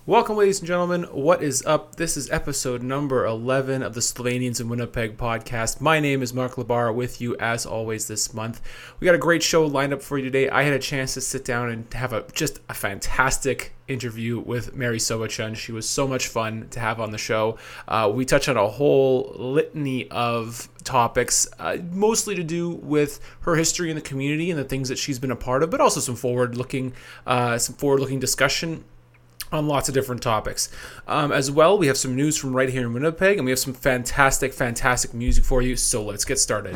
Welcome, ladies and gentlemen. What is up? This is episode number 11 of the Slovenians in Winnipeg podcast. My name is Mark Labar, with you as always this month. We got a great show lined up for you today. I had a chance to sit down and have just a fantastic interview with Mary Sobochan. She was so much fun to have on the show. We touch on a whole litany of topics, mostly to do with her history in the community and the things that she's been a part of, but also some forward-looking discussion on lots of different topics. As well, we have some news from right here in Winnipeg, and we have some fantastic music for you, so let's get started.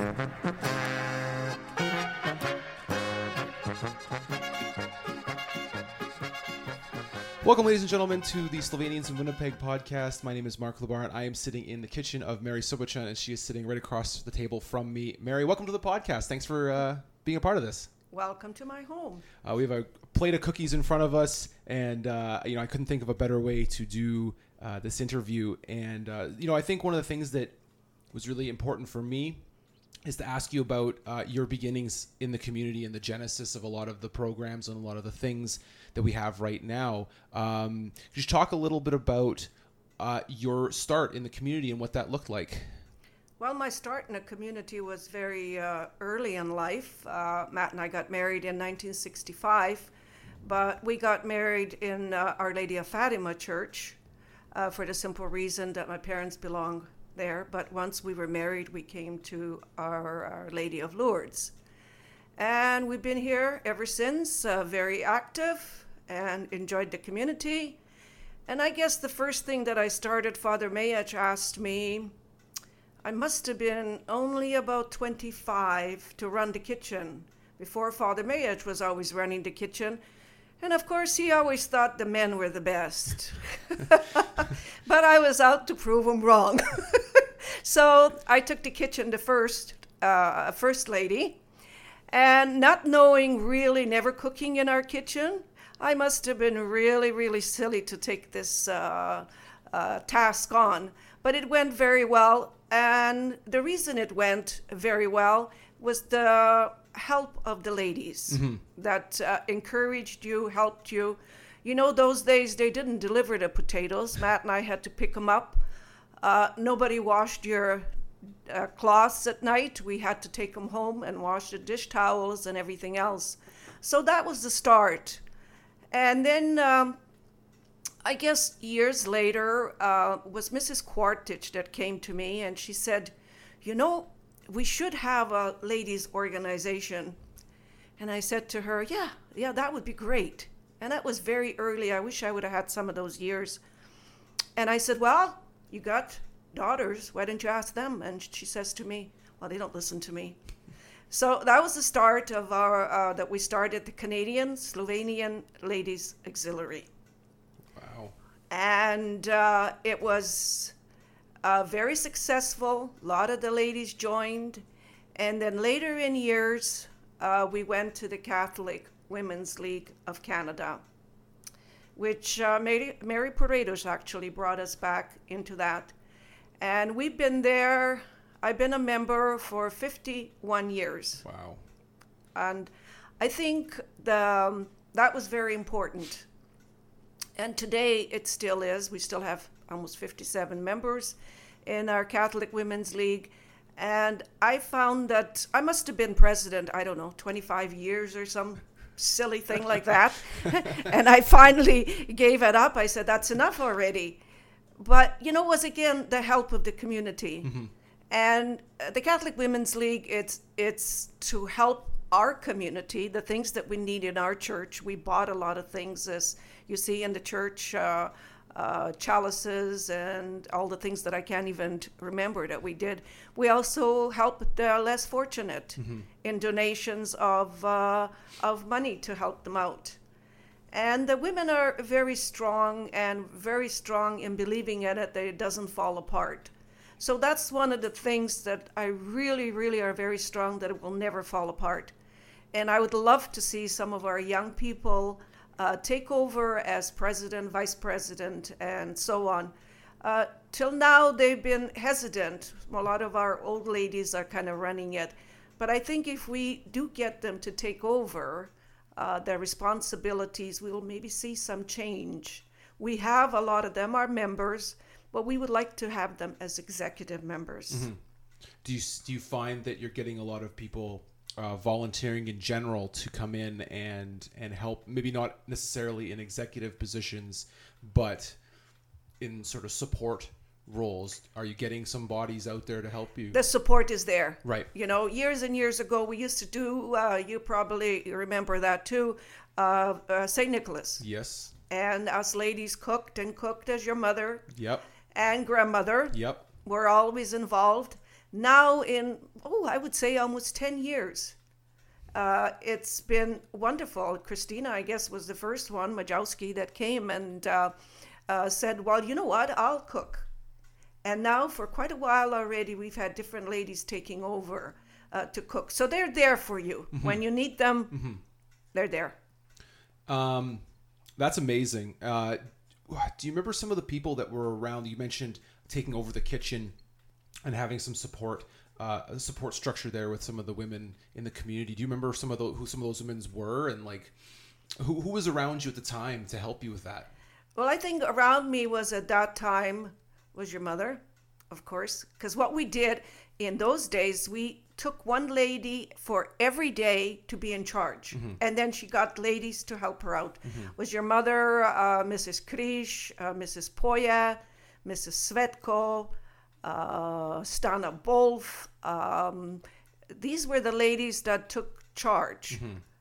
Welcome, ladies and gentlemen, to the Slovenians in Winnipeg podcast. My name is Mark Labar, and I am sitting in the kitchen of Mary Sobochan, and she is sitting right across the table from me. Mary, welcome to the podcast. Thanks for being a part of this. Welcome to my home. We have a plate of cookies in front of us, and I couldn't think of a better way to do this interview. And I think one of the things that was really important for me is to ask you about your beginnings in the community and the genesis of a lot of the programs and a lot of the things that we have right now. Could you talk a little bit about your start in the community and what that looked like? Well, my start in the community was very early in life. Matt and I got married in 1965, but we got married in Our Lady of Fatima Church for the simple reason that my parents belong there. But once we were married, we came to Our Lady of Lourdes. And we've been here ever since, very active and enjoyed the community. And I guess the first thing that I started, Father Mayach asked me, I must have been only about 25 to run the kitchen. Before, Father Mayach was always running the kitchen. And of course, he always thought the men were the best. But I was out to prove him wrong. So I took the kitchen to first lady. And not knowing really, never cooking in our kitchen, I must have been really, really silly to take this task on. But it went very well. And the reason it went very well was the help of the ladies that encouraged you, helped you. You know, those days they didn't deliver the potatoes. Matt and I had to pick them up. Nobody washed your cloths at night. We had to take them home and wash the dish towels and everything else. So that was the start. And then I guess years later was Mrs. Quartich that came to me, and she said, we should have a ladies' organization. And I said to her, yeah, that would be great. And that was very early. I wish I would have had some of those years. And I said, well, you got daughters. Why didn't you ask them? And she says to me, well, they don't listen to me. So that was the start of our, that we started the Canadian-Slovenian Ladies Auxiliary. And it was very successful. A lot of the ladies joined. And then later in years, we went to the Catholic Women's League of Canada, which Mary Paredes actually brought us back into that. And we've been there. I've been a member for 51 years. Wow. And I think that was very important. And today it still is. We still have almost 57 members in our Catholic Women's League. And I found that I must have been president, 25 years or some silly thing like that. And I finally gave it up. I said, that's enough already. But, it was again the help of the community. Mm-hmm. And the Catholic Women's League, it's to help our community, the things that we need in our church. We bought a lot of things, as you see in the church, chalices and all the things that I can't even remember that we did. We also help the less fortunate in donations of money to help them out. And the women are very strong in believing in it, that it doesn't fall apart. So that's one of the things that I really, really are very strong, that it will never fall apart. And I would love to see some of our young people take over as president, vice president, and so on. Till now, they've been hesitant. A lot of our old ladies are kind of running it. But I think if we do get them to take over their responsibilities, we will maybe see some change. We have a lot of them are members, but we would like to have them as executive members. Mm-hmm. Do you find that you're getting a lot of people volunteering in general to come in and help, maybe not necessarily in executive positions, but in sort of support roles? Are you getting some bodies out there to help you? The support is there. Right. You know, years and years ago, we used to do, you probably remember that too, St. Nicholas. Yes. And us ladies cooked as your mother Yep. and grandmother. Yep. Were always involved. Now in, I would say almost 10 years. It's been wonderful. Christina, I guess, was the first one, Majowski, that came and said, well, you know what, I'll cook. And now for quite a while already, we've had different ladies taking over to cook. So they're there for you. Mm-hmm. When you need them, they're there. That's amazing. Do you remember some of the people that were around? You mentioned taking over the kitchen and having some support structure there with some of the women in the community. Do you remember who some of those women were, and like who was around you at the time to help you with that? Well, I think around me was at that time was your mother, of course, because what we did in those days, we took one lady for every day to be in charge, and then she got ladies to help her out. Was your mother, Mrs. Krish, Mrs. Poya, Mrs. Svetko, Stana Bolf. These were the ladies that took charge.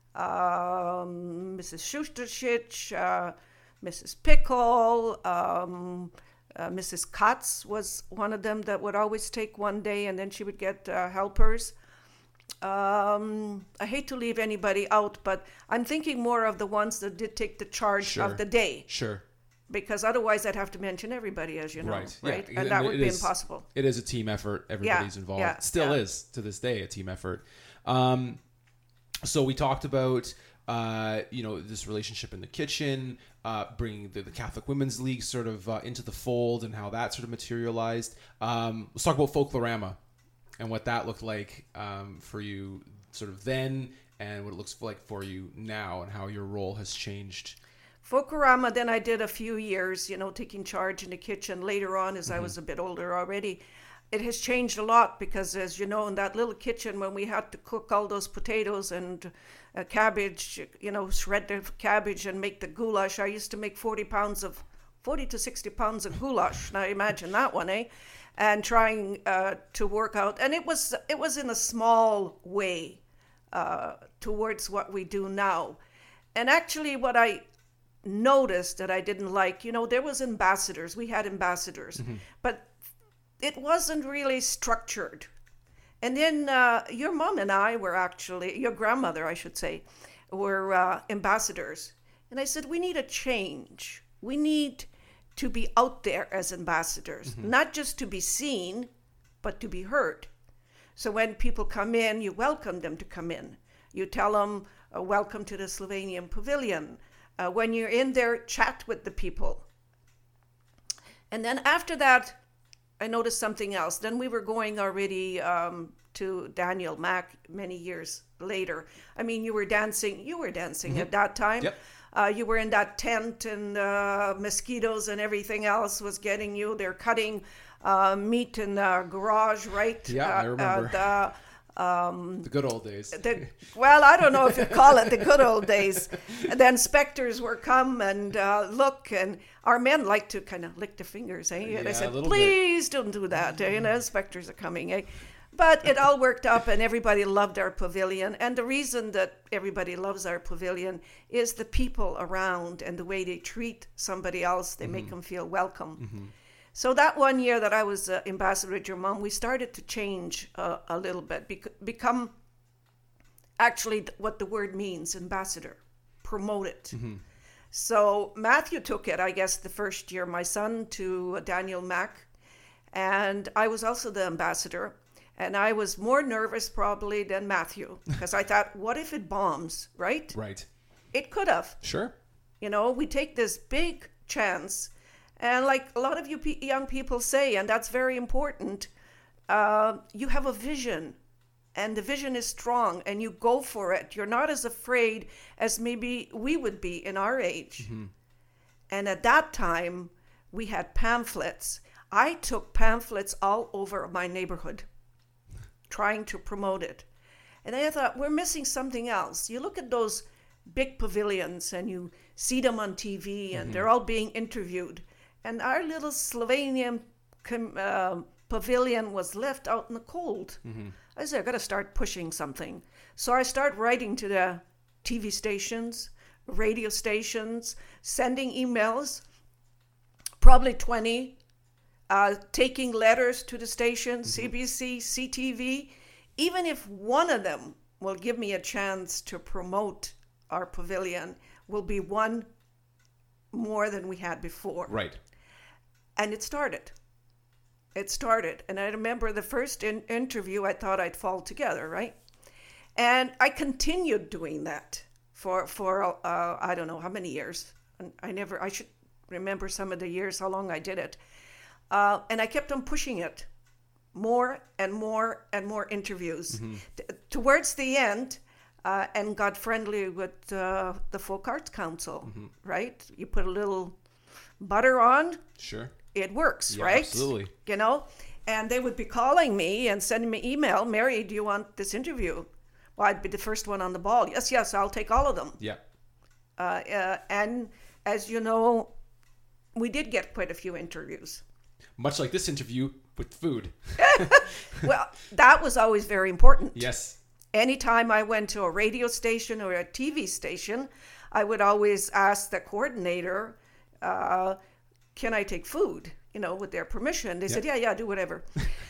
Mrs. Schusterschich, Mrs. Pickle, Mrs. Katz was one of them that would always take one day, and then she would get helpers. I hate to leave anybody out, but I'm thinking more of the ones that did take the charge of the day. Sure. Because otherwise I'd have to mention everybody, as you know. Right? Yeah. And that would be impossible. It is a team effort. Everybody's involved. Yeah. Still is, to this day, a team effort. So we talked about, this relationship in the kitchen, bringing the Catholic Women's League sort of into the fold and how that sort of materialized. Let's talk about Folklorama and what that looked like for you sort of then, and what it looks like for you now, and how your role has changed. Folklorama, then I did a few years, taking charge in the kitchen. Later on, as I was a bit older already, it has changed a lot because, as you know, in that little kitchen when we had to cook all those potatoes and cabbage, shred the cabbage and make the goulash, I used to make 40 to 60 pounds of goulash. Now imagine that one, eh? And trying to work out. And it was in a small way towards what we do now. And actually what I noticed that I didn't like, there was ambassadors. We had ambassadors, but it wasn't really structured. And then your mom and I were actually, your grandmother, I should say, were ambassadors. And I said, we need a change. We need to be out there as ambassadors, not just to be seen, but to be heard. So when people come in, you welcome them to come in. You tell them, welcome to the Slovenian Pavilion. When you're in there, chat with the people. And then after that, I noticed something else. Then we were going already to Daniel Mack many years later. I mean, you were dancing at that time. Yep. You were in that tent, and mosquitoes and everything else was getting you. They're cutting meat in the garage, right? Yeah, I remember. The good old days. Well, I don't know if you call it the good old days. And then inspectors were come and look, and our men like to kind of lick their fingers, eh? And I said, please don't do that. Inspectors are coming, eh? But it all worked up, and everybody loved our pavilion. And the reason that everybody loves our pavilion is the people around and the way they treat somebody else. They make them feel welcome. So that one year that I was ambassador at your mom, we started to change a little bit, become actually what the word means, ambassador, promote it. So Matthew took it, I guess, the first year, my son, to Daniel Mack, and I was also the ambassador, and I was more nervous probably than Matthew, because I thought, what if it bombs, right? Right. It could have. Sure. We take this big chance. And like a lot of you young people say, and that's very important, you have a vision, and the vision is strong, and you go for it. You're not as afraid as maybe we would be in our age. And at that time, we had pamphlets. I took pamphlets all over my neighborhood trying to promote it. And I thought, we're missing something else. You look at those big pavilions and you see them on TV and they're all being interviewed. And our little Slovenian pavilion was left out in the cold. I said, I got to start pushing something. So I started writing to the TV stations, radio stations, sending emails, probably 20, taking letters to the stations, CBC, CTV. Even if one of them will give me a chance to promote our pavilion, will be one more than we had before. Right. And it started. And I remember the first interview, I thought I'd fall together, right? And I continued doing that for I don't know how many years. And I should remember some of the years, how long I did it. And I kept on pushing it. More and more and more interviews. Towards the end, and got friendly with the Folk Arts Council, right? You put a little butter on. Sure. It works, Yeah, right? absolutely. You know? And they would be calling me and sending me email, Mary, do you want this interview? Well, I'd be the first one on the ball. Yes, I'll take all of them. Yeah. And as you know, we did get quite a few interviews. Much like this interview with food. Well, that was always very important. Yes. Anytime I went to a radio station or a TV station, I would always ask the coordinator, can I take food? You know, with their permission. They said, yeah, do whatever.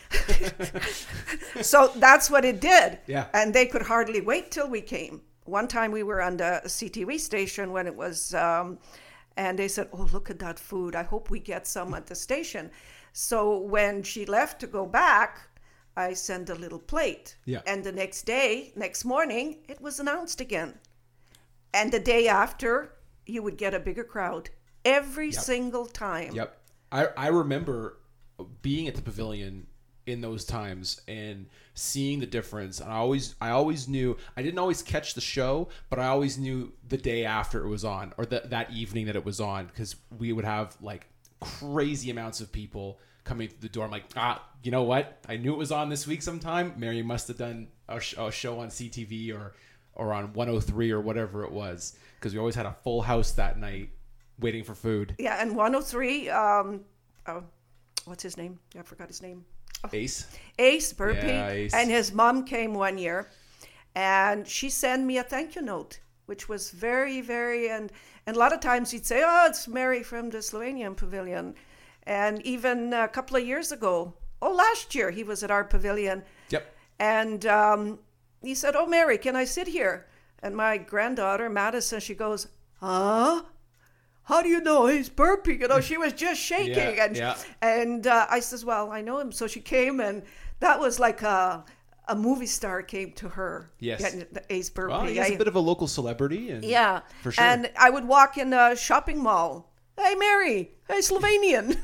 So that's what it did. Yeah. And they could hardly wait till we came. One time we were on the CTV station when it was, and they said, oh, look at that food. I hope we get some at the station. So when she left to go back, I sent a little plate. Yeah. And the next morning, it was announced again. And the day after, you would get a bigger crowd every single time. Yep. I remember being at the pavilion in those times and seeing the difference. And I always knew, I didn't always catch the show, but I always knew the day after it was on or that evening that it was on, because we would have like crazy amounts of people coming through the door. I'm like, you know what? I knew it was on this week sometime. Mary must have done a show on CTV or on 103 or whatever it was, because we always had a full house that night waiting for food. Yeah, and 103, what's his name? I forgot his name. Ace Burpee. Yeah, Ace. And his mom came one year, and she sent me a thank you note, which was very, very, and a lot of times he'd say, oh, it's Mary from the Slovenian Pavilion. And even a couple of years ago, last year, he was at our pavilion. Yep. And he said, oh, Mary, can I sit here? And my granddaughter, Madison, she goes, huh? How do you know he's Burpee? You know, she was just shaking. And I says, well, I know him. So she came, and that was like a movie star came to her. Yes. Getting the Ace Burpee. Well, he's a bit of a local celebrity. And yeah. For sure. And I would walk in a shopping mall. Hey, Mary. Hey, Slovenian.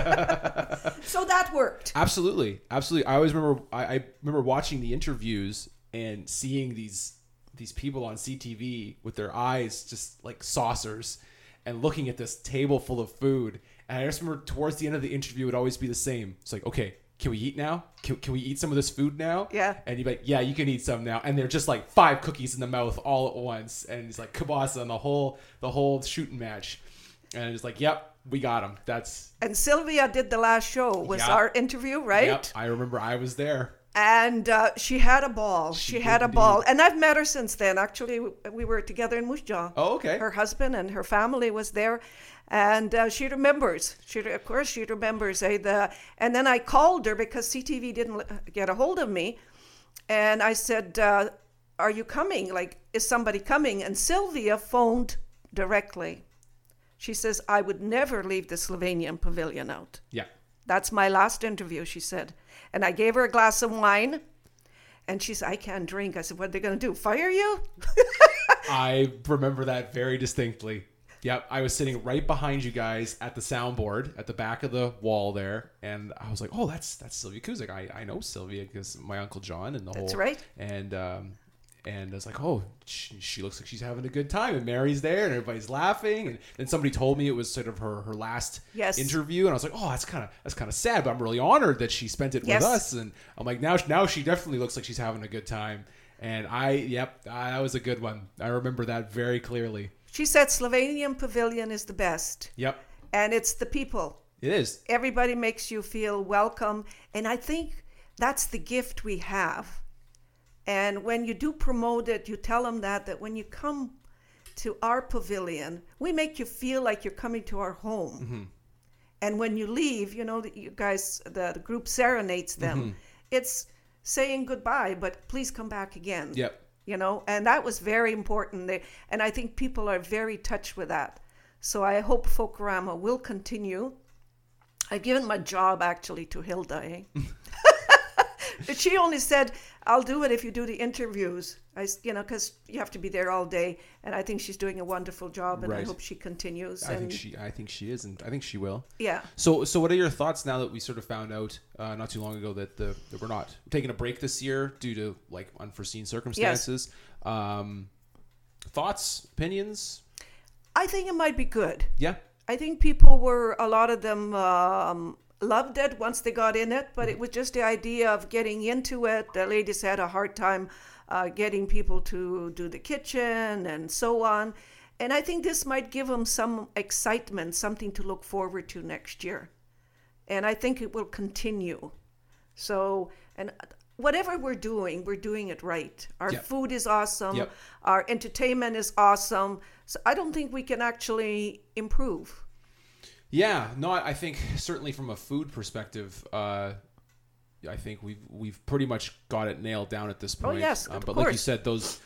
So that worked. Absolutely. I always remember, I remember watching the interviews and seeing these people on CTV with their eyes just like saucers and looking at this table full of food. And I just remember towards the end of the interview, it would always be the same. It's like, okay, can we eat now? Can we eat some of this food now? Yeah. And you'd be like, yeah, you can eat some now. And they're just like 5 cookies in the mouth all at once. And it's like kielbasa and the whole shooting match. And it's like, yep, we got him. And Sylvia did the last show, was our interview, right? Yep, I remember I was there. And she had a ball. She had a ball. And I've met her since then. Actually, we were together in Moose Jaw. Oh, okay. Her husband and her family was there. And she remembers. Of course, she remembers. And then I called her because CTV didn't get a hold of me. And I said, are you coming? Like, is somebody coming? And Sylvia phoned directly. She says, I would never leave the Slovenian Pavilion out. Yeah. That's my last interview, she said. And I gave her a glass of wine. And she said, I can't drink. I said, what are they going to do? Fire you? I remember that very distinctly. Yep. I was sitting right behind you guys at the soundboard at the back of the wall there. And I was like, oh, that's Sylvia Kuzik. I know Sylvia because my Uncle John and the whole. That's right. And And I was like, oh, she looks like she's having a good time. And Mary's there and everybody's laughing. And then somebody told me it was sort of her last interview. And I was like, oh, that's kind of sad. But I'm really honored that she spent it with us. And I'm like, now she definitely looks like she's having a good time. And that was a good one. I remember that very clearly. She said Slovenian Pavilion is the best. Yep. And it's the people. It is. Everybody makes you feel welcome. And I think that's the gift we have. And when you do promote it, you tell them that when you come to our pavilion, we make you feel like you're coming to our home. Mm-hmm. And when you leave, you guys, the group serenades them. Mm-hmm. It's saying goodbye, but please come back again. Yep. And that was very important. And I think people are very touched with that. So I hope Folklorama will continue. I've given my job actually to Hilda. She only said, I'll do it if you do the interviews. Because you have to be there all day. And I think she's doing a wonderful job, and I hope she continues. I think she is, and I think she will. Yeah. So what are your thoughts now that we sort of found out not too long ago that we're not taking a break this year due to like unforeseen circumstances? Yes. Thoughts, opinions? I think it might be good. Yeah. I think a lot of them loved it once they got in it, but it was just the idea of getting into it. The ladies had a hard time getting people to do the kitchen and so on. And I think this might give them some excitement, something to look forward to next year. And I think it will continue. So, and whatever we're doing it right. Our food is awesome. Yep. Our entertainment is awesome. So I don't think we can actually improve. Yeah, no, I think certainly from a food perspective, I think we've pretty much got it nailed down at this point. Oh yes, of but course. Like you said, those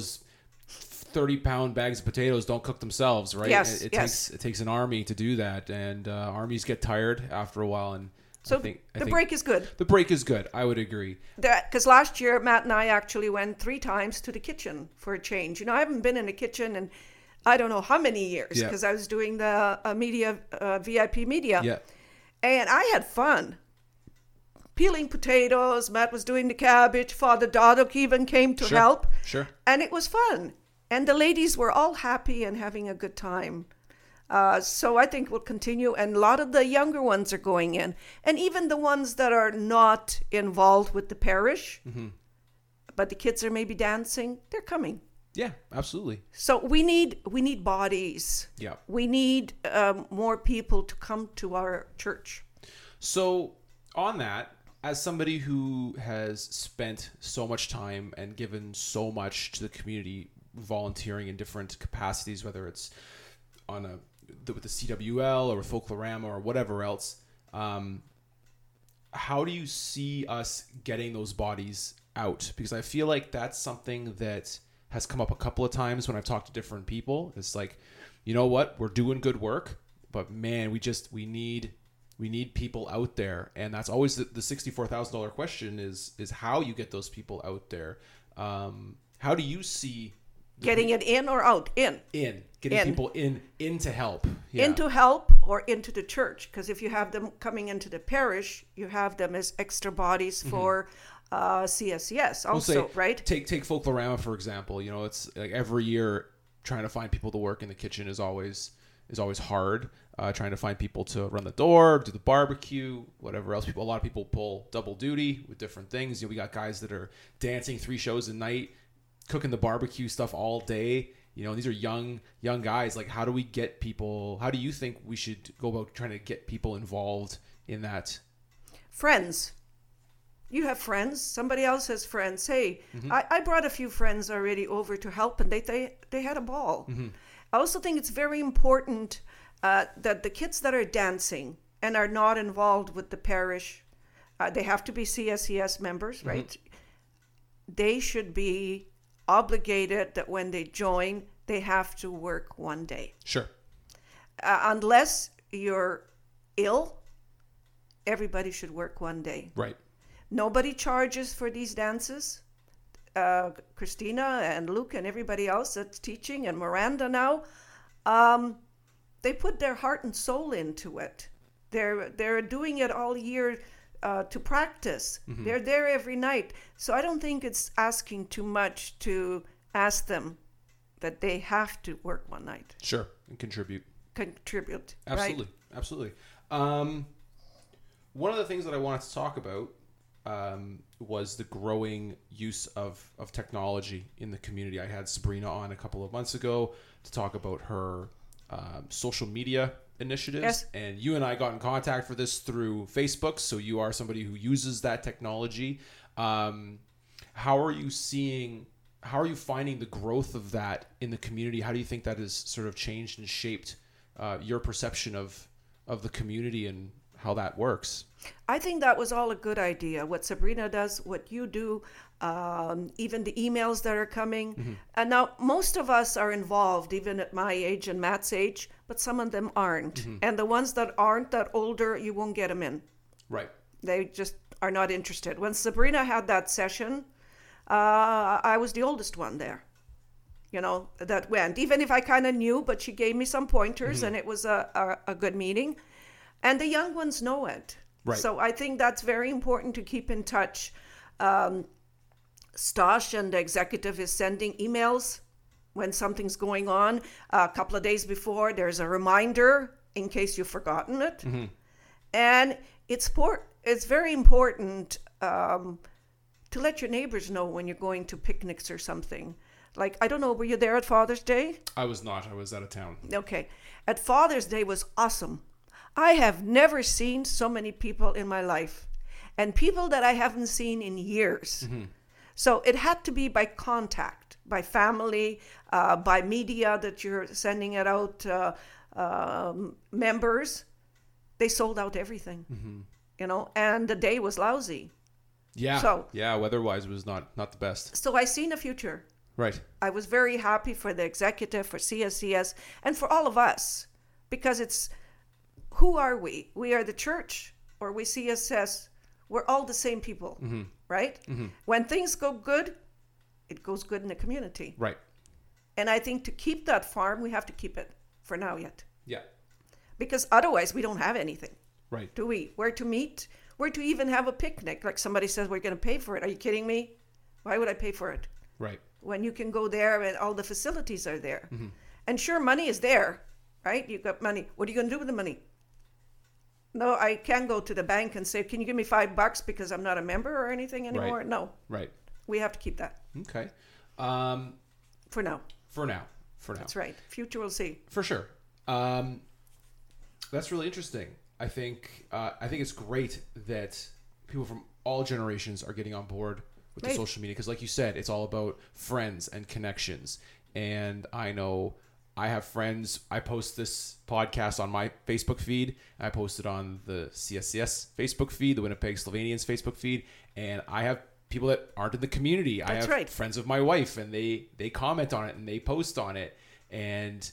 30-pound bags of potatoes don't cook themselves, right? Yes, it takes an army to do that, and armies get tired after a while. And so I think the break is good. The break is good. I would agree. Because last year Matt and I actually went 3 times to the kitchen for a change. I haven't been in the kitchen and I don't know how many years, because I was doing the VIP media. Yeah. And I had fun. Peeling potatoes, Matt was doing the cabbage, Father Dodok even came to help. Sure. And it was fun. And the ladies were all happy and having a good time. So I think we'll continue. And a lot of the younger ones are going in. And even the ones that are not involved with the parish, but the kids are maybe dancing, they're coming. Yeah, absolutely. So we need bodies. Yeah. We need more people to come to our church. So on that, as somebody who has spent so much time and given so much to the community, volunteering in different capacities, whether it's on with the CWL or with Folklorama or whatever else, how do you see us getting those bodies out? Because I feel like that's something that has come up a couple of times when I've talked to different people. It's like, you know what, we're doing good work, but man, we need people out there, and that's always the $64,000 question is how you get those people out there. How do you see getting it in or out? Getting people in to help. Yeah. Into help or into the church, because if you have them coming into the parish, you have them as extra bodies for CSCS also, right? Take Folklorama for example. It's like every year trying to find people to work in the kitchen is always hard. Trying to find people to run the door, do the barbecue, whatever else. A lot of people pull double duty with different things. We got guys that are dancing 3 shows a night, cooking the barbecue stuff all day. These are young guys. Like, how do we get people? How do you think we should go about trying to get people involved in that? Friends. You have friends. Somebody else has friends. Hey, I brought a few friends already over to help, and they had a ball. I also think it's very important that the kids that are dancing and are not involved with the parish, they have to be CSCS members, right? They should be obligated that when they join, they have to work 1 day. Sure. Unless you're ill, everybody should work 1 day. Right. Nobody charges for these dances. Christina and Luke and everybody else that's teaching, and Miranda now, they put their heart and soul into it. They're doing it all year to practice. They're there every night. So I don't think it's asking too much to ask them that they have to work one night. Sure, and contribute. Absolutely, right? Absolutely. One of the things that I wanted to talk about was the growing use of technology in the community. I had Sabrina on a couple of months ago to talk about her social media initiatives. Yes. And you and I got in contact for this through Facebook. So you are somebody who uses that technology. How are you finding the growth of that in the community? How do you think that has sort of changed and shaped your perception of the community and how that works? I think that was all a good idea. What Sabrina does, what you do, even the emails that are coming. And now most of us are involved, even at my age and Matt's age, but some of them aren't. And the ones that aren't that older, you won't get them in. Right. They just are not interested. When Sabrina had that session, I was the oldest one there, that went. Even if I kind of knew, but she gave me some pointers and it was a good meeting. And the young ones know it. Right. So I think that's very important to keep in touch. Stosh and the executive is sending emails when something's going on. A couple of days before, there's a reminder in case you've forgotten it. And it's very important to let your neighbors know when you're going to picnics or something. Like, I don't know, were you there at Father's Day? I was not. I was out of town. Okay. At Father's Day was awesome. I have never seen so many people in my life, and people that I haven't seen in years. So it had to be by contact, by family, by media that you're sending it out, members. They sold out everything, and the day was lousy. Yeah. So, weather-wise was not the best. So I seen a future. Right. I was very happy for the executive, for CSCS, and for all of us, because it's, who are we? We are the church, or we CSS. We're all the same people, right? When things go good, it goes good in the community. Right. And I think to keep that farm, we have to keep it for now yet. Yeah. Because otherwise, we don't have anything. Right. Do we? Where to meet? Where to even have a picnic? Like somebody says, we're going to pay for it. Are you kidding me? Why would I pay for it? Right. When you can go there and all the facilities are there. And sure, money is there, right? You've got money. What are you going to do with the money? No, I can't go to the bank and say, can you give me $5 because I'm not a member or anything anymore? Right. No. Right. We have to keep that. Okay. For now. For now. That's right. Future we'll see. For sure. That's really interesting. I think it's great that people from all generations are getting on board with the social media, because like you said, it's all about friends and connections. And I know I have friends. I post this podcast on my Facebook feed. I post it on the CSCS Facebook feed, the Winnipeg Slovenians Facebook feed, and I have people that aren't in the community. That's I have friends of my wife, and they comment on it and they post on it, and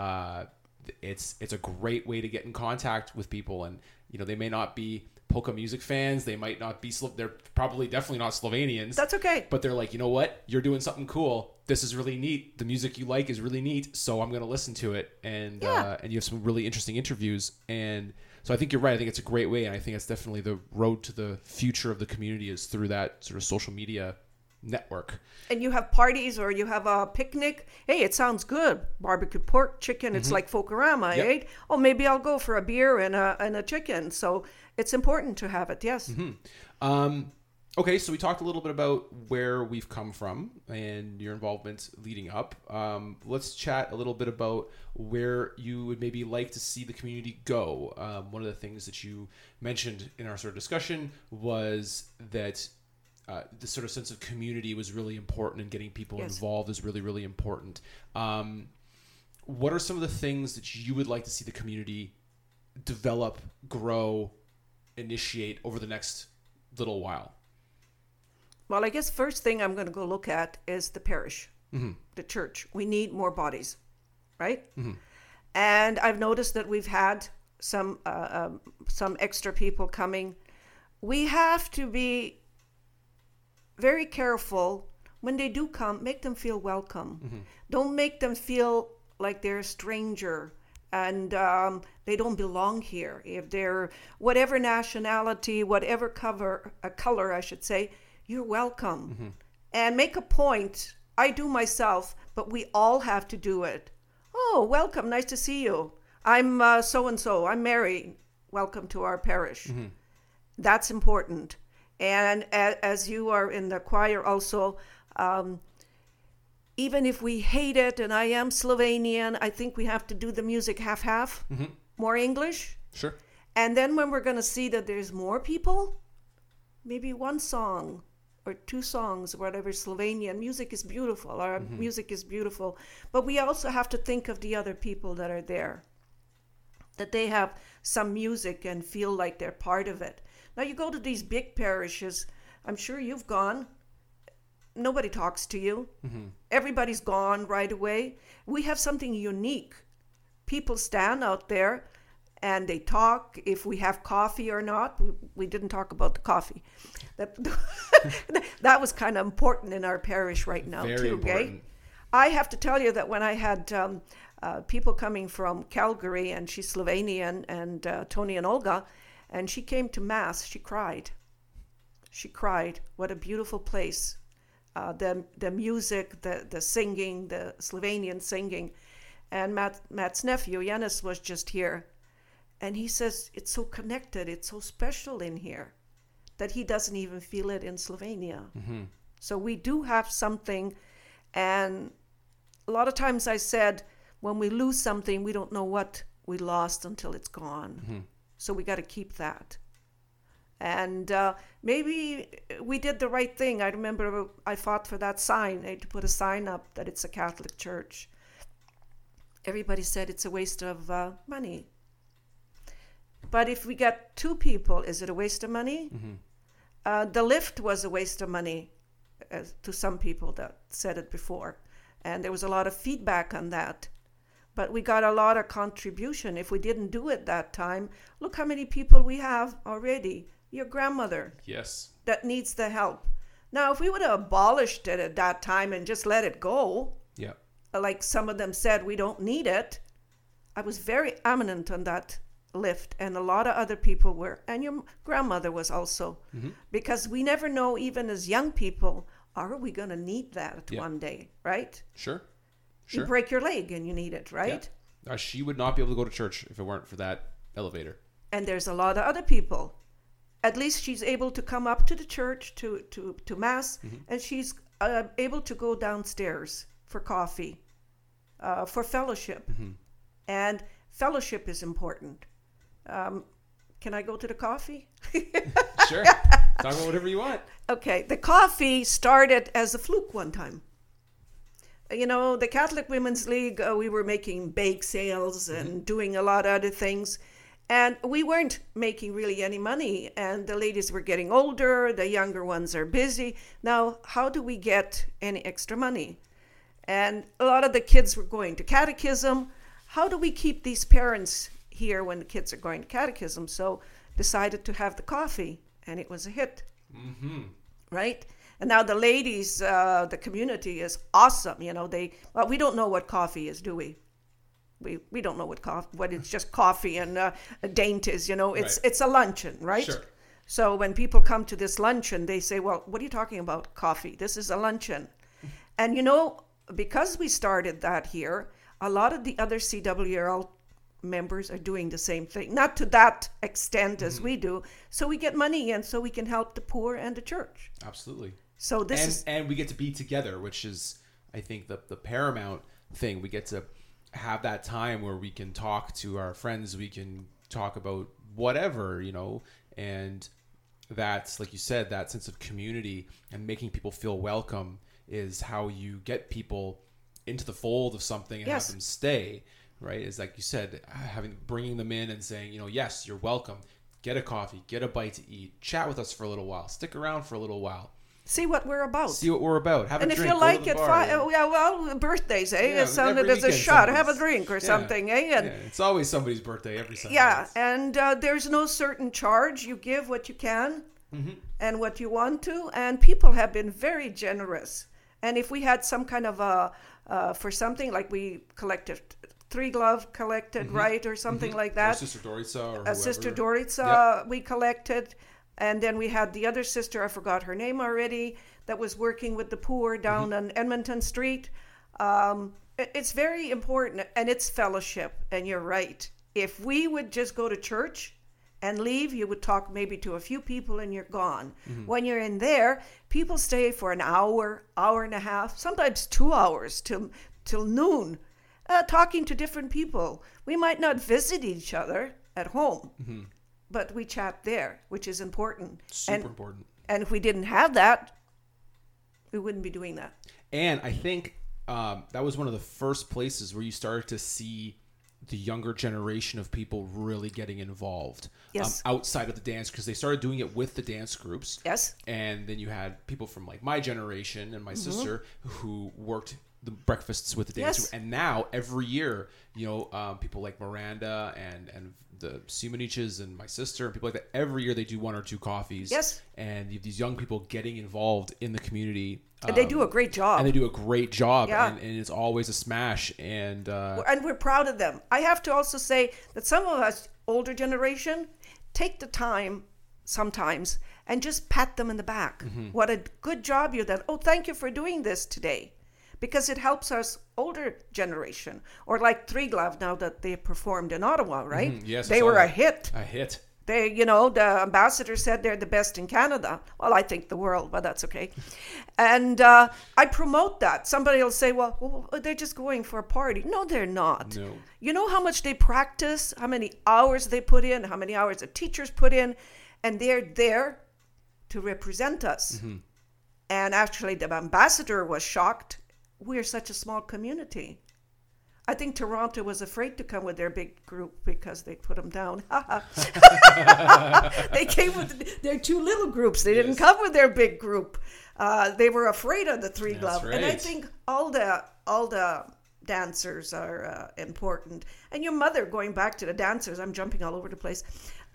it's a great way to get in contact with people. And they may not be polka music fans, they might not be they're probably definitely not Slovenians. That's okay. But they're like, you know what? You're doing something cool. This is really neat. The music you like is really neat. So I'm going to listen to it. And you have some really interesting interviews. And so I think you're right. I think it's a great way. And I think it's definitely the road to the future of the community is through that sort of social media network. And you have parties or you have a picnic. Hey, it sounds good. Barbecue pork, chicken. It's like Folklorama, right? Oh, maybe I'll go for a beer and a chicken. So it's important to have it. Yes. Okay, so we talked a little bit about where we've come from and your involvement leading up. Let's chat a little bit about where you would maybe like to see the community go. One of the things that you mentioned in our sort of discussion was that this sort of sense of community was really important, and getting people involved is really, really important. What are some of the things that you would like to see the community develop, grow, initiate over the next little while? Well, I guess first thing I'm going to go look at is the parish, the church. We need more bodies, right? And I've noticed that we've had some extra people coming. We have to be very careful when they do come. Make them feel welcome. Don't make them feel like they're a stranger. and they don't belong here. If they're whatever nationality, whatever color, I should say, you're welcome. And make a point. I do myself, but we all have to do it. Oh, welcome. Nice to see you. I'm so-and-so. I'm Mary. Welcome to our parish. That's important. And as you are in the choir also, even if we hate it, and I am Slovenian, I think we have to do the music half-half, more English. Sure. And then when we're going to see that there's more people, maybe one song or two songs, whatever, Slovenian. Music is beautiful. Our music is beautiful. But we also have to think of the other people that are there, that they have some music and feel like they're part of it. Now, you go to these big parishes, I'm sure you've gone. Nobody talks to you. Everybody's gone right away. We have something unique. People stand out there and they talk if we have coffee or not. We didn't talk about the coffee. That was kind of important in our parish right now. Very too. Important. Okay? I have to tell you that when I had people coming from Calgary, and she's Slovenian, and Tony and Olga, and she came to Mass, she cried. She cried. What a beautiful place. The music, the singing, the Slovenian singing. And Matt's nephew, Janis, was just here. And he says, it's so connected, it's so special in here, that he doesn't even feel it in Slovenia. So we do have something. And a lot of times I said, when we lose something, we don't know what we lost until it's gone. So we got to keep that. And maybe we did the right thing. I remember I fought for that sign. I had to put a sign up that it's a Catholic church. Everybody said it's a waste of money. But if we get two people, is it a waste of money? The lift was a waste of money to some people that said it before. And there was a lot of feedback on that. But we got a lot of contribution. If we didn't do it that time, look how many people we have already. Your grandmother. Yes. That needs the help. Now, if we would have abolished it at that time and just let it go, like some of them said, we don't need it. I was very eminent on that lift, and a lot of other people were, and your grandmother was also, because we never know, even as young people, are we going to need that one day, right? Sure. You break your leg and you need it, right? Yeah. She would not be able to go to church if it weren't for that elevator. And there's a lot of other people. At least she's able to come up to the church to Mass, and she's able to go downstairs for coffee, for fellowship. And fellowship is important. Can I go to the coffee? Sure. Talk about whatever you want. Okay. The coffee started as a fluke one time. You know, the Catholic Women's League, we were making bake sales and doing a lot of other things. And we weren't making really any money. And the ladies were getting older. The younger ones are busy. Now, how do we get any extra money? And a lot of the kids were going to catechism. How do we keep these parents here when the kids are going to catechism? So decided to have the coffee, and it was a hit. Right? And now the ladies, the community is awesome. You know, we don't know what coffee is, do we? We don't know what it's just coffee and dainties, you know. It's a luncheon, right? Sure. So when people come to this luncheon, they say, well, what are you talking about, coffee? This is a luncheon. And, you know, because we started that here, a lot of the other CWRL members are doing the same thing. Not to that extent as we do. So we get money in so we can help the poor and the church. Absolutely. So and we get to be together, which is, I think, the paramount thing. We get to have that time where we can talk to our friends. We can talk about whatever, you know, and that's, like you said, that sense of community and making people feel welcome is how you get people into the fold of something and have them stay, right? Is like you said, bringing them in and saying, you know, yes, you're welcome. Get a coffee, get a bite to eat, chat with us for a little while, stick around for a little while. See what we're about. See what we're about. Have and a drink. And if you like it, birthdays, eh? Yeah, it sounded as a shot. Have a drink or something, eh? And it's always somebody's birthday every Sunday. Yeah, and there's no certain charge. You give what you can and what you want to. And people have been very generous. And if we had some kind of for something, like we collected Three Glove collected, right, or something like that. Or Sister Doritza or whoever. Sister Doritza, we collected. And then we had the other sister, I forgot her name already, that was working with the poor down on Edmonton Street. It's very important, and it's fellowship. And you're right. If we would just go to church and leave, you would talk maybe to a few people and you're gone. When you're in there, people stay for an hour, hour and a half, sometimes 2 hours till noon, talking to different people. We might not visit each other at home, but we chat there, which is important. Super important. And if we didn't have that, we wouldn't be doing that. And I think that was one of the first places where you started to see the younger generation of people really getting involved. Yes. Outside of the dance, because they started doing it with the dance groups. Yes. And then you had people from like my generation and my sister who worked the breakfasts with the dance group. And now every year, people like Miranda and the Simoniches and my sister and people like that, every year they do 1 or 2 coffees. Yes. And you have these young people getting involved in the community. And they do a great job. And they do a great job. Yeah. And it's always a smash. And we're proud of them. I have to also say that some of us, older generation, take the time sometimes and just pat them in the back. What a good job you did. Oh, thank you for doing this today. Because it helps us older generation. Or like Three Glove now that they performed in Ottawa, right? Yes. They were a hit. A hit. They, the ambassador said they're the best in Canada. Well, I think the world, but that's okay. And I promote that. Somebody will say, well, they're just going for a party. No, they're not. No. You know how much they practice, how many hours they put in, how many hours the teachers put in, and they're there to represent us. And actually, the ambassador was shocked. We're such a small community. I think Toronto was afraid to come with their big group because they put them down. They came with their 2 little groups. They didn't come with their big group. They were afraid of the Three Glove. Right. And I think all the dancers are important. And your mother, going back to the dancers, I'm jumping all over the place,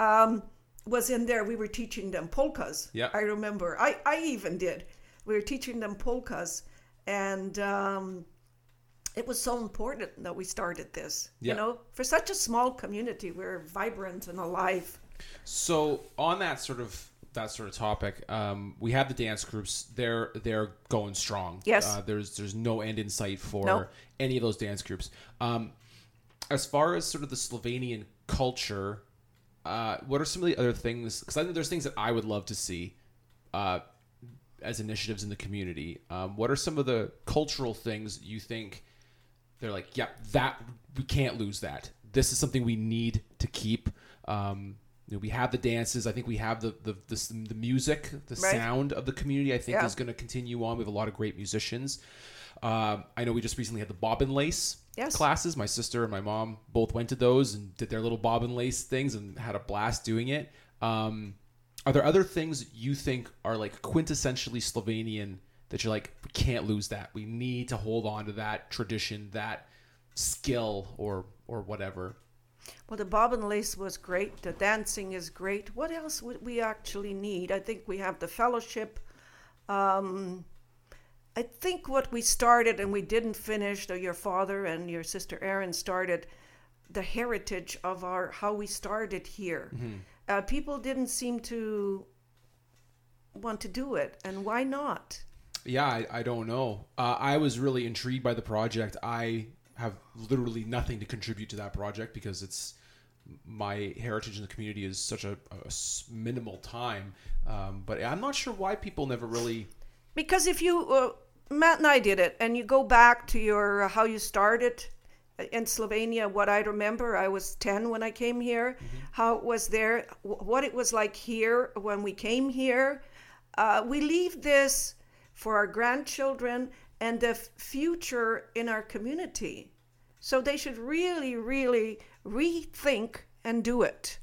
was in there. We were teaching them polkas. Yeah. I remember. I even did. We were teaching them polkas. And it was so important that we started this. Yeah. For such a small community, we're vibrant and alive. So on that sort of topic, we have the dance groups. They're going strong. Yes. There's no end in sight for any of those dance groups. As far as sort of the Slovenian culture, what are some of the other things? Because I think there's things that I would love to see as initiatives in the community. What are some of the cultural things you think they're like, that we can't lose that. This is something we need to keep. We have the dances. I think we have the music, the sound of the community. I think is going to continue on. We have a lot of great musicians. I know we just recently had the bob and lace classes. My sister and my mom both went to those and did their little bob and lace things and had a blast doing it. Are there other things you think are like quintessentially Slovenian that you're like, we can't lose that. We need to hold on to that tradition, that skill or whatever? Well, the bob and lace was great. The dancing is great. What else would we actually need? I think we have the fellowship. I think what we started and we didn't finish, your father and your sister Erin started, the heritage of how we started here. People didn't seem to want to do it. And why not? Yeah, I don't know. I was really intrigued by the project. I have literally nothing to contribute to that project because it's my heritage in the community is such a minimal time. But I'm not sure why people never really... Because if you... Matt and I did it, and you go back to your how you started in Slovenia, what I remember, I was 10 when I came here, how it was there, what it was like here when we came here. We leave this for our grandchildren and the future in our community. So they should really, really rethink and do it.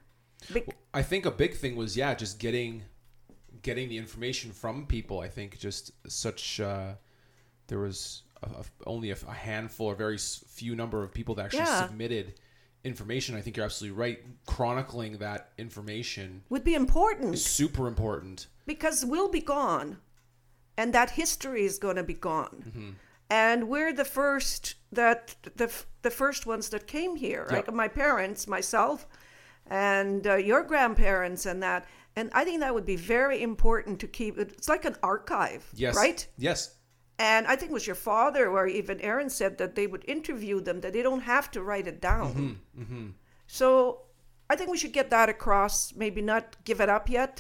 I think a big thing was, just getting the information from people. I think just such there was only a handful or very few number of people that actually submitted information. I think you're absolutely right. Chronicling that information would be important. Is super important. Because we'll be gone. And that history is going to be gone. And we're the first that the first ones that came here, Yeah. like my parents, myself, and your grandparents and that. And I think that would be very important to keep. It's like an archive, Yes. right? Yes. And I think it was your father or even Aaron said that they would interview them, that they don't have to write it down. So I think we should get that across, maybe not give it up yet.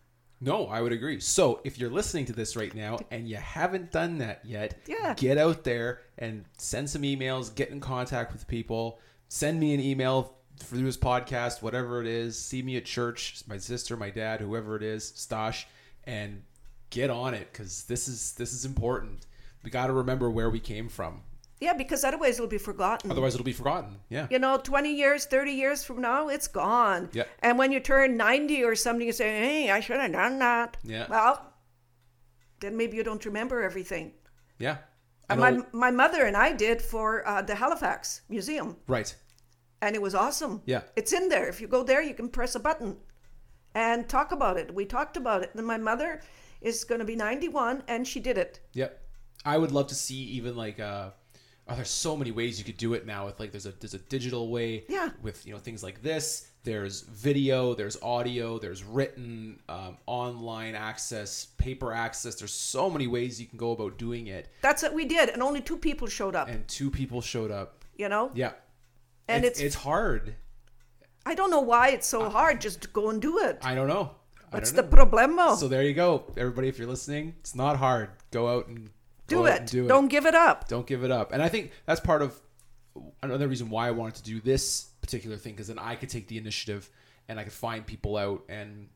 No, I would agree. So if you're listening to this right now and you haven't done that yet, Yeah. get out there and send some emails, get in contact with people, send me an email through this podcast, whatever it is, see me at church, my sister, my dad, whoever it is, Stosh, and get on it because this is important. We got to remember where we came from. Yeah, because otherwise it'll be forgotten. Otherwise, it'll be forgotten. Yeah. 20 years, 30 years from now, it's gone. Yeah. And when you turn 90 or something, you say, hey, I should have done that. Yeah. Well, then maybe you don't remember everything. Yeah. And my mother and I did for the Halifax Museum. Right. And it was awesome. Yeah. It's in there. If you go there, you can press a button and talk about it. We talked about it. And my mother is going to be 91 and she did it. Yep. I would love to see even like there's so many ways you could do it now with like there's a digital way Yeah. with things like this. There's video, there's audio, there's written, online access, paper access. There's so many ways you can go about doing it. That's what we did. And only 2 people showed up, And 2 people showed up. Yeah. And it's hard. I don't know why it's so hard. Just go and do it. I don't know. What's the problemo? So there you go. Everybody, if you're listening, it's not hard. Go out and do it. Don't give it up. Don't give it up. And I think that's part of another reason why I wanted to do this particular thing, because then I could take the initiative and I could find people out and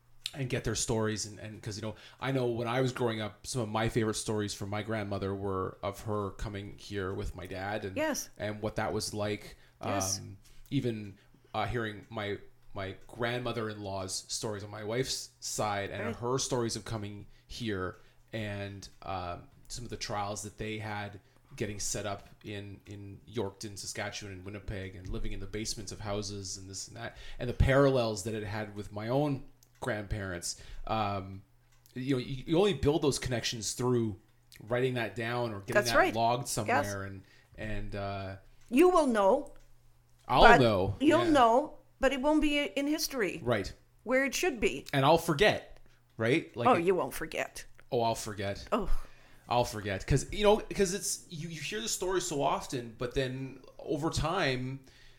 get their stories. And because, I know when I was growing up, some of my favorite stories from my grandmother were of her coming here with my dad and, Yes. and what that was like. Yes. Even hearing my grandmother-in-law's stories on my wife's side and Right. her stories of coming here and some of the trials that they had getting set up in Yorkton, Saskatchewan, and Winnipeg, and living in the basements of houses and this and that, and the parallels that it had with my own grandparents. You only build those connections through writing that down or getting That's that right. logged somewhere, and You will know. I'll know. You'll Yeah. know, but it won't be in history Right. where it should be. And I'll forget, right? Like, You won't forget. I'll forget. Oh, I'll forget because it's you hear the story so often, but then over time,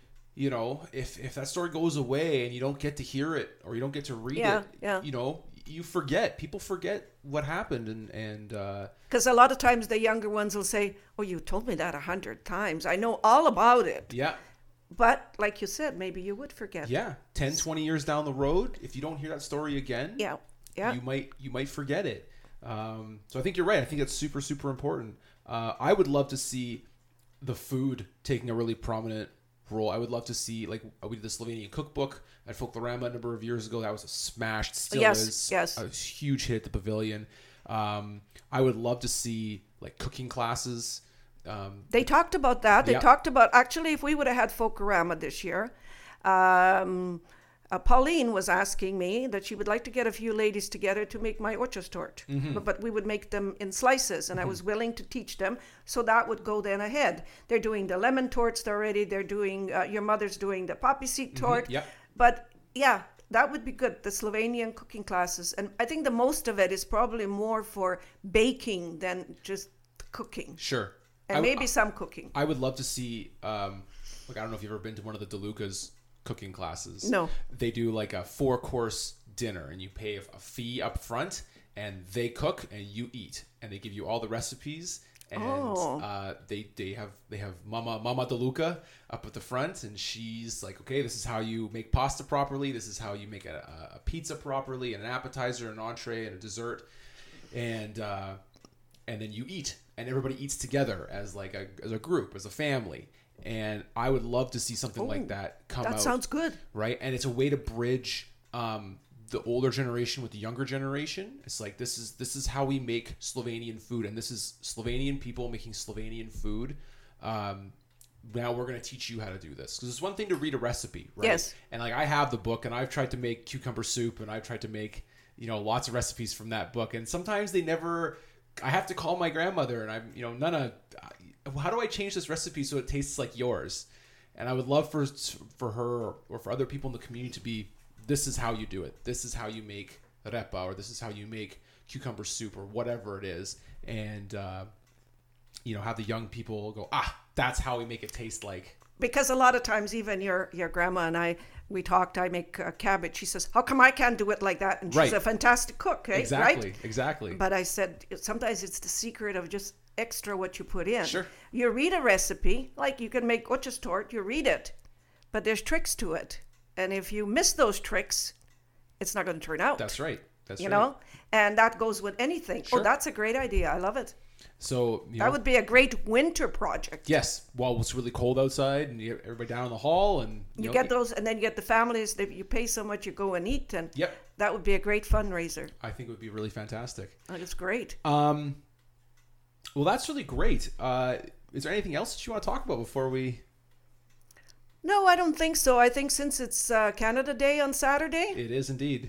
if that story goes away and you don't get to hear it or you don't get to read it, you forget. People forget what happened, and because a lot of times the younger ones will say, "Oh, you told me that 100 times. I know all about it." yeah, But like you said, maybe you would forget. 10, 20 years down the road, if you don't hear that story again, Yeah. you might forget it. So I think you're right. I think that's super, super important. I would love to see the food taking a really prominent role. I would love to see, like, we did the Slovenian cookbook at Folklorama a number of years ago. That was a smash. Still is. Yes. A huge hit at the pavilion. I would love to see, like, cooking classes. They talked about that. They Yeah. talked about, actually, if we would have had Folklorama this year, Pauline was asking me that she would like to get a few ladies together to make my orchestort. But we would make them in slices, and I was willing to teach them. So that would go then ahead. They're doing the lemon torts already. They're doing, your mother's doing the poppy seed tort. Yeah. But yeah, that would be good, the Slovenian cooking classes. And I think the most of it is probably more for baking than just cooking. Sure. And maybe some cooking. I would love to see, I don't know if you've ever been to one of the DeLuca's cooking classes. No. They do like a 4-course dinner, and you pay a fee up front, and they cook and you eat, and they give you all the recipes. And they have Mama DeLuca up at the front, and she's like, okay, this is how you make pasta properly. This is how you make a pizza properly, and an appetizer, an entree, and a dessert, and then you eat, and everybody eats together as a group, as a family. And I would love to see something like that come out. That sounds good. Right? And it's a way to bridge the older generation with the younger generation. It's like, this is how we make Slovenian food, and this is Slovenian people making Slovenian food. Now we're going to teach you how to do this. Because it's one thing to read a recipe, right? Yes. And like, I have the book, and I've tried to make cucumber soup, and I've tried to make, lots of recipes from that book. And sometimes I have to call my grandmother, and I'm, Nana, how do I change this recipe so it tastes like yours? And I would love for her or for other people in the community to be, this is how you do it. This is how you make repa, or this is how you make cucumber soup, or whatever it is. And, have the young people go, that's how we make it taste like. Because a lot of times, even your grandma and we talked, I make cabbage. She says, how come I can't do it like that? And she's a fantastic cook, eh? Exactly, right? exactly. But I said, sometimes it's the secret of just extra what you put in. Sure. You read a recipe, like you can make ochas tort, you read it, but there's tricks to it. And if you miss those tricks, it's not going to turn out. That's right. You know? And that goes with anything. Sure. Oh, that's a great idea. I love it. So that would be a great winter project. Yes, while it's really cold outside, and you have everybody down in the hall, and you get those, and then you get the families that you pay so much, you go and eat, and that would be a great fundraiser. I think it would be really fantastic. That is great. Well, that's really great. Is there anything else that you want to talk about before we? No, I don't think so. I think since it's Canada Day on Saturday, it is indeed.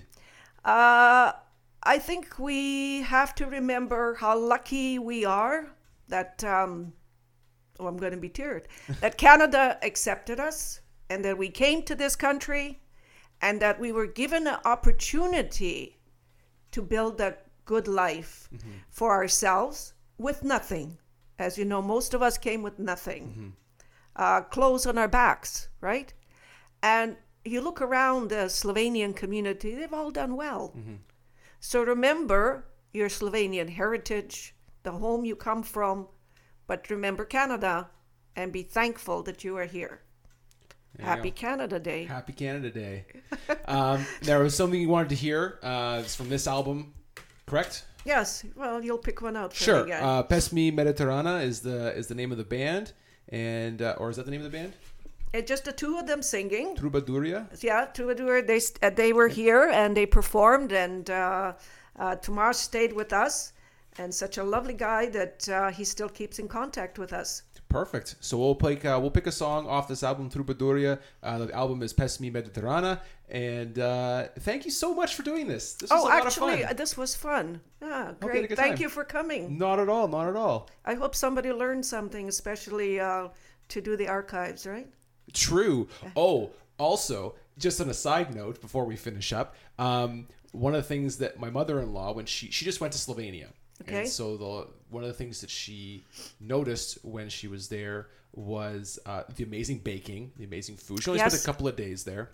I think we have to remember how lucky we are that, I'm going to be teared, that Canada accepted us, and that we came to this country, and that we were given an opportunity to build a good life for ourselves with nothing. As you know, most of us came with nothing. Clothes on our backs, right? And you look around the Slovenian community, they've all done well. So remember your Slovenian heritage, the home you come from, but remember Canada and be thankful that you are here. Happy Canada Day. Happy Canada Day. There was something you wanted to hear. It's from this album, correct? Yes. Well, you'll pick one out. Sure. Pesmi Mediterrana is the name of the band, and or is that the name of the band? It's just the two of them singing. Troubaduria? Yeah, Troubadour. They were here and they performed, and Tomas stayed with us, and such a lovely guy that he still keeps in contact with us. Perfect. So we'll pick a song off this album, Troubaduria. The album is Pesmi Mediterrana, and thank you so much for doing this. This was a lot of fun. This was fun. Yeah, great. Thank you for coming. Not at all. Not at all. I hope somebody learned something, especially to do the archives, right? True. Oh, also, just on a side note, before we finish up, one of the things that my mother-in-law, when she just went to Slovenia, and so one of the things that she noticed when she was there was the amazing baking, the amazing food. She only spent a couple of days there.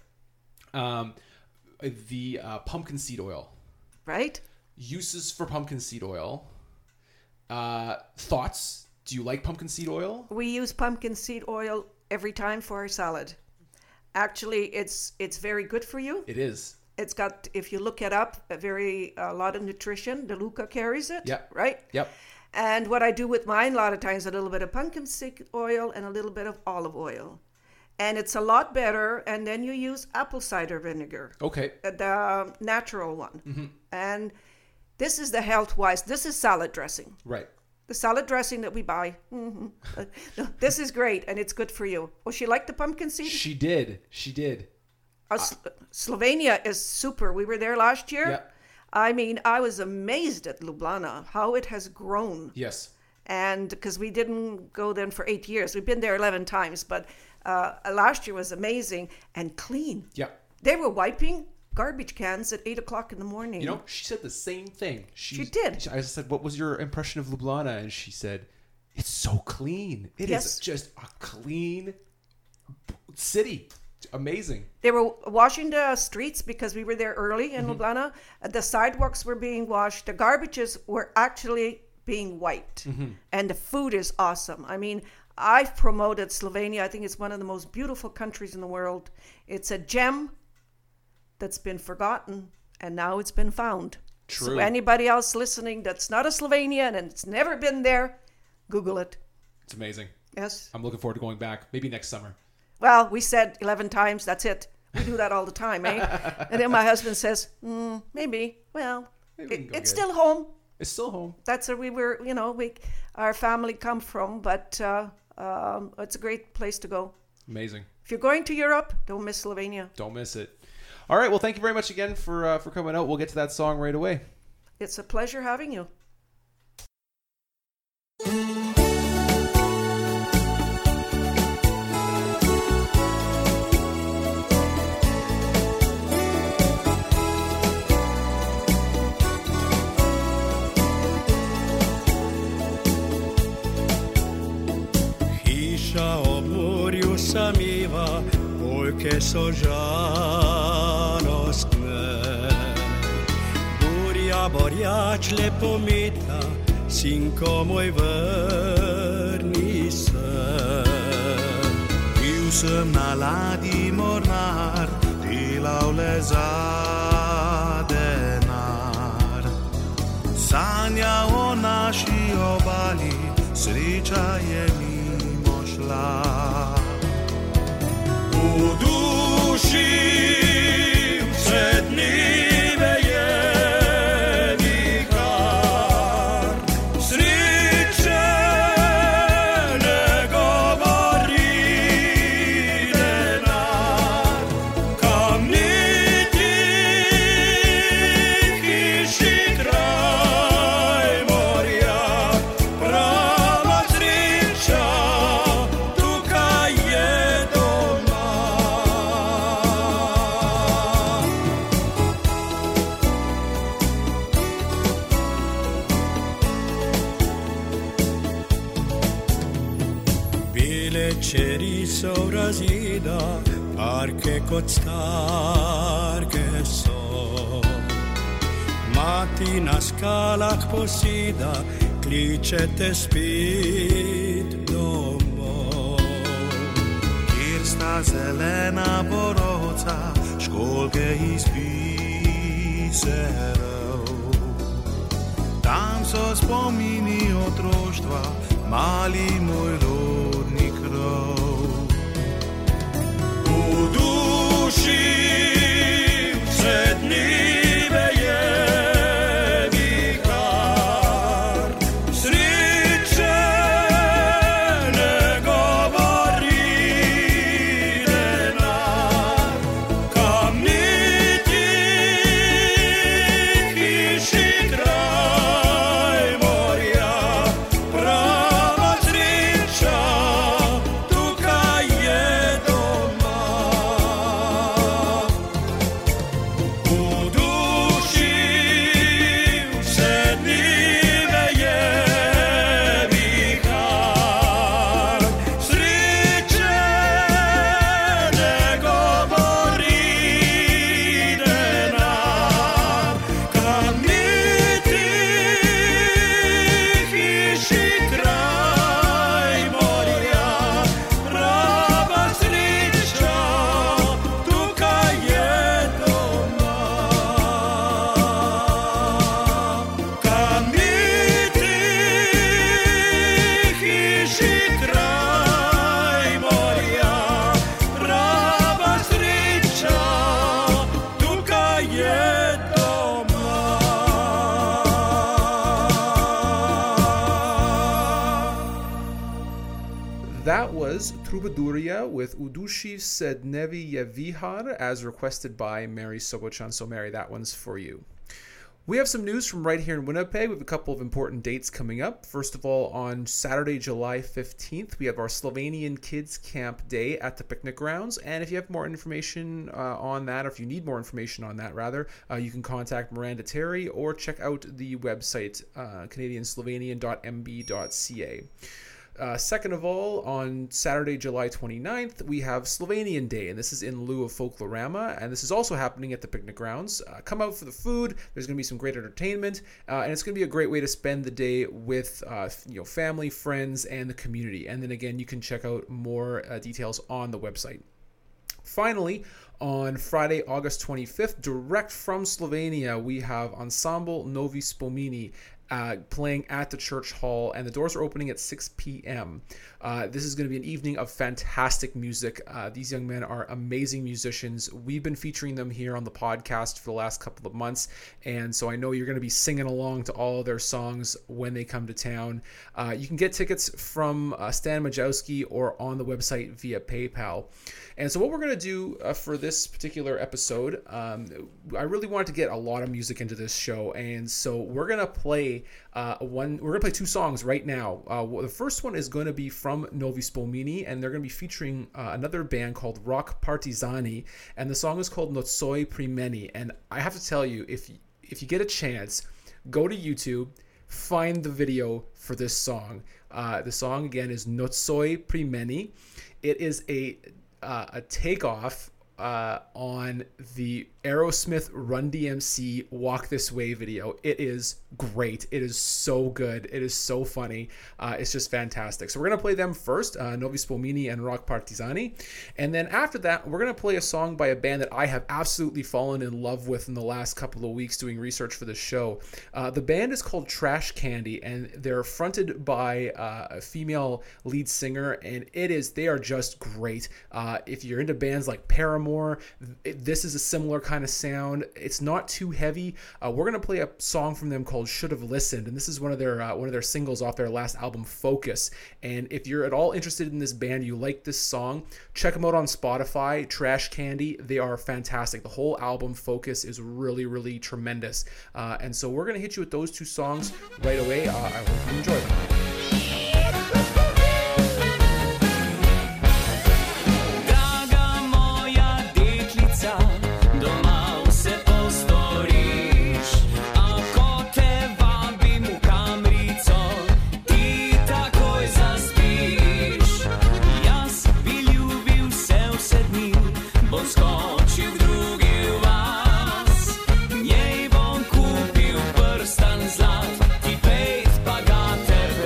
The pumpkin seed oil. Right. Uses for pumpkin seed oil. Thoughts? Do you like pumpkin seed oil? We use pumpkin seed oil every time for our salad. Actually, it's very good for you. It is. It's got, if you look it up, a lot of nutrition. The Luca carries it. Yep. Right? Yep. And what I do with mine, a lot of times, a little bit of pumpkin seed oil and a little bit of olive oil. And it's a lot better. And then you use apple cider vinegar. Okay. The natural one. And this is the health-wise. This is salad dressing. Right. The salad dressing that we buy. This is great, and it's good for you. Oh, she liked the pumpkin seed? She did. Slovenia is super. We were there last year. Yeah. I mean, I was amazed at Ljubljana, how it has grown. Yes. And because we didn't go then for 8 years. We've been there 11 times, but last year was amazing and clean. Yeah. They were wiping garbage cans at 8 o'clock in the morning. You know, she said the same thing. She did. I said, what was your impression of Ljubljana? And she said, it's so clean. It is just a clean city. Amazing. They were washing the streets because we were there early in Ljubljana. The sidewalks were being washed. The garbages were actually being wiped. And the food is awesome. I mean, I've promoted Slovenia. I think it's one of the most beautiful countries in the world. It's a gem that's been forgotten, and now it's been found. True. So anybody else listening that's not a Slovenian and it's never been there, Google it. It's amazing. Yes. I'm looking forward to going back, maybe next summer. Well, we said 11 times, that's it. We do that all the time, eh? And then my husband says, maybe. Well, it's still home. It's still home. That's where we were, our family come from, but it's a great place to go. Amazing. If you're going to Europe, don't miss Slovenia. Don't miss it. All right. Well, thank you very much again for coming out. We'll get to that song right away. It's a pleasure having you. che so žalostné. Burja borjač lepomita, sinko moj vrni se. Bil sem na ladji mornar, delal le za denar. Sanja o naši obali, sreča je mimo šla. V duši vse dneve je vihar, sreče ne govori denar. Kamniti hiši kraj morja, prava sreča tukaj je doma. Bele čeri so razjeda, parke kot starke so. Mati na skalah posida, kliče te spet domov. Kjer sta zelena borovca, školjke iz biserov. Tam so spomini otroštva, mali moj rodni krov. V duši vse dneve je vihar, sreče ne govori denar. Kamniti hiši kraj morja, prava sreča tukaj je doma. V duši vse dneve je vihar, sreče ne govori denar. Kamniti hiši kraj morja, prava sreča tukaj je doma. Kamniti hiši kraj morja, prava sreča tukaj je doma. That was Troubaduria with Udushi Sednevi Yevihar, as requested by Mary Sobochan. So, Mary, that one's for you. We have some news from right here in Winnipeg. We have a couple of important dates coming up. First of all, on Saturday, July 15th, we have our Slovenian Kids Camp Day at the picnic grounds. And if you have more information on that, or if you need more information on that, rather, you can contact Miranda Terry or check out the website, canadianslovenian.mb.ca. Second of all, on Saturday, July 29th, we have Slovenian Day, and this is in lieu of Folklorama, and this is also happening at the picnic grounds. Come out for the food. There's going to be some great entertainment, and it's going to be a great way to spend the day with family, friends, and the community. And then again, you can check out more details on the website. Finally, on Friday, August 25th, direct from Slovenia, we have Ensemble Novi Spomini playing at the church hall, and the doors are opening at 6 p.m. This is going to be an evening of fantastic music. These young men are amazing musicians. We've been featuring them here on the podcast for the last couple of months, and so I know you're going to be singing along to all of their songs when they come to town. You can get tickets from Stan Majowski or on the website via PayPal. And so what we're going to do for this particular episode, I really wanted to get a lot of music into this show, and so we're going to play two songs right now. The first one is going to be from Novi Spomini, and they're going to be featuring another band called Rock Partizani, and the song is called Notsoi Primeni. And I have to tell you, if you get a chance, go to YouTube, find the video for this song. The song again is Notsoi Primeni. It is a takeoff on the Aerosmith Run DMC Walk This Way video. It is great. It is so good. It is so funny. It's just fantastic. So we're going to play them first, Novi Spomini and Rock Partizani. And then after that, we're going to play a song by a band that I have absolutely fallen in love with in the last couple of weeks doing research for the show. The band is called Trash Candy, and they're fronted by a female lead singer, and they are just great. If you're into bands like Paramore, this is a similar kind of sound. It's not too heavy. We're gonna play a song from them called "Should Have Listened," and this is one of their singles off their last album, Focus. And if you're at all interested in this band, you like this song, check them out on Spotify. Trash Candy, they are fantastic. The whole album, Focus, is really, really tremendous. And so we're gonna hit you with those two songs right away. I hope you enjoy them. Jej von kúpil prstan zlat, ti pejt pagate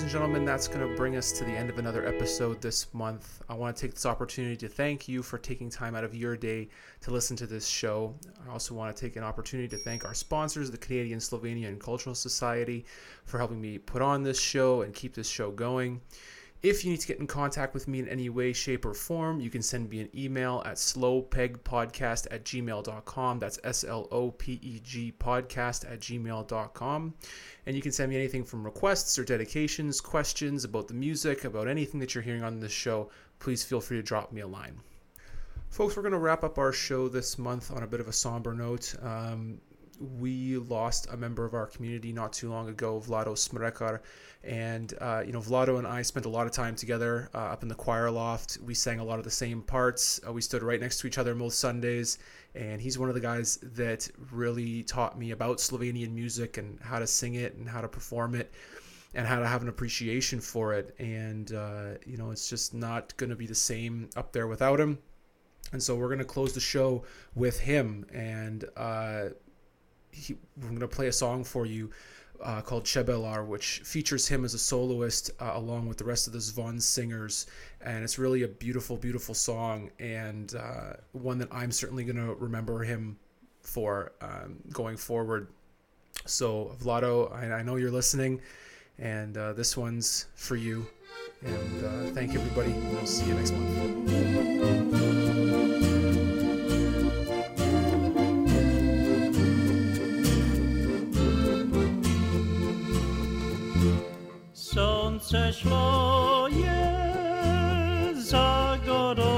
and gentlemen, that's going to bring us to the end of another episode this month. I want to take this opportunity to thank you for taking time out of your day to listen to this show. I also want to take an opportunity to thank our sponsors, the Canadian Slovenian Cultural Society, for helping me put on this show and keep this show going. If you need to get in contact with me in any way, shape, or form, you can send me an email at slowpegpodcast@gmail.com. That's SLOPEG podcast@gmail.com. And you can send me anything from requests or dedications, questions about the music, about anything that you're hearing on this show. Please feel free to drop me a line. Folks, we're going to wrap up our show this month on a bit of a somber note. We lost a member of our community not too long ago, Vlado Smrekar, and Vlado and I spent a lot of time together up in the choir loft. We sang a lot of the same parts. We stood right next to each other most Sundays, and he's one of the guys that really taught me about Slovenian music and how to sing it and how to perform it and how to have an appreciation for it. And it's just not going to be the same up there without him. And so we're going to close the show with him, and we're going to play a song for you called Chebelar, which features him as a soloist along with the rest of the Zvon singers. And it's really a beautiful, beautiful song, and one that I'm certainly going to remember him for going forward. So, Vlado, I know you're listening, and this one's for you. And thank you, everybody. We'll see you next month. Słońce szło je za górą,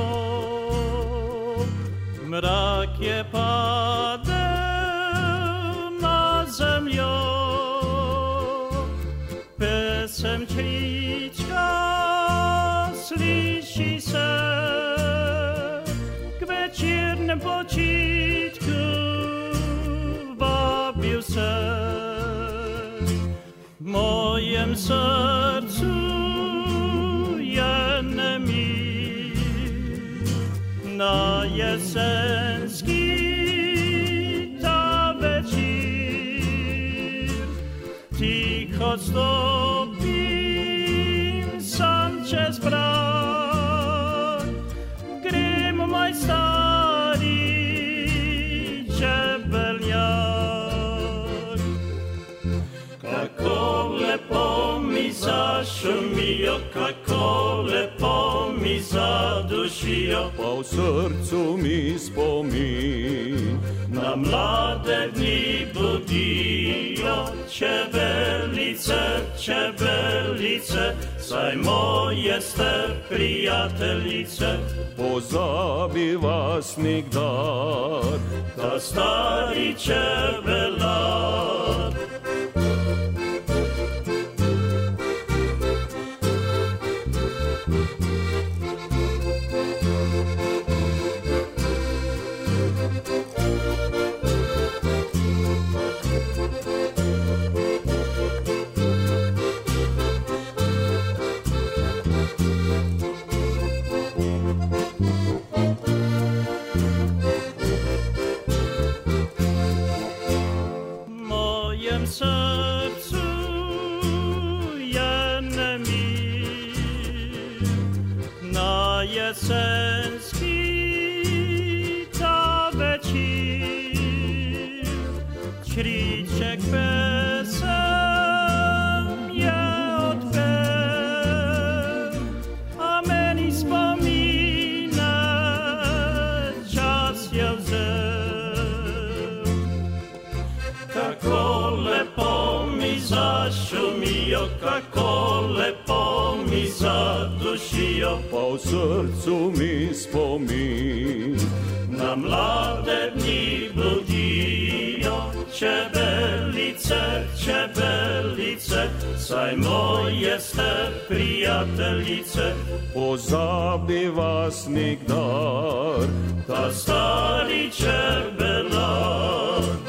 mrak je padał na ziemię. Pesem ćliczka słyszy się k wieczornym pocisku bawił się. W mojem sercu mi na jesenski ta wieczór ticho stopim sam przez brak grym mój stary czebelniak. Kako lepo mi zašumio, kako lepo mi zadušio, pa v srcu mi spomin na mlade dni budijo. Čebelice, čebelice, saj moje ste prijateljice. Pozabi vas nikdar, ta stari čebelar. Jesenski ta wieczór ćriček pesem je odpeł, a meni spomina čas je vzel. Kako lepo mi zašumio, kako lepo mi zadušio, pa v srcu mi spomin na mlade dni budijo. Čebelice, čebelice, saj moje ste prijateljice. Pozabi vas nikdar, ta stari čebelar.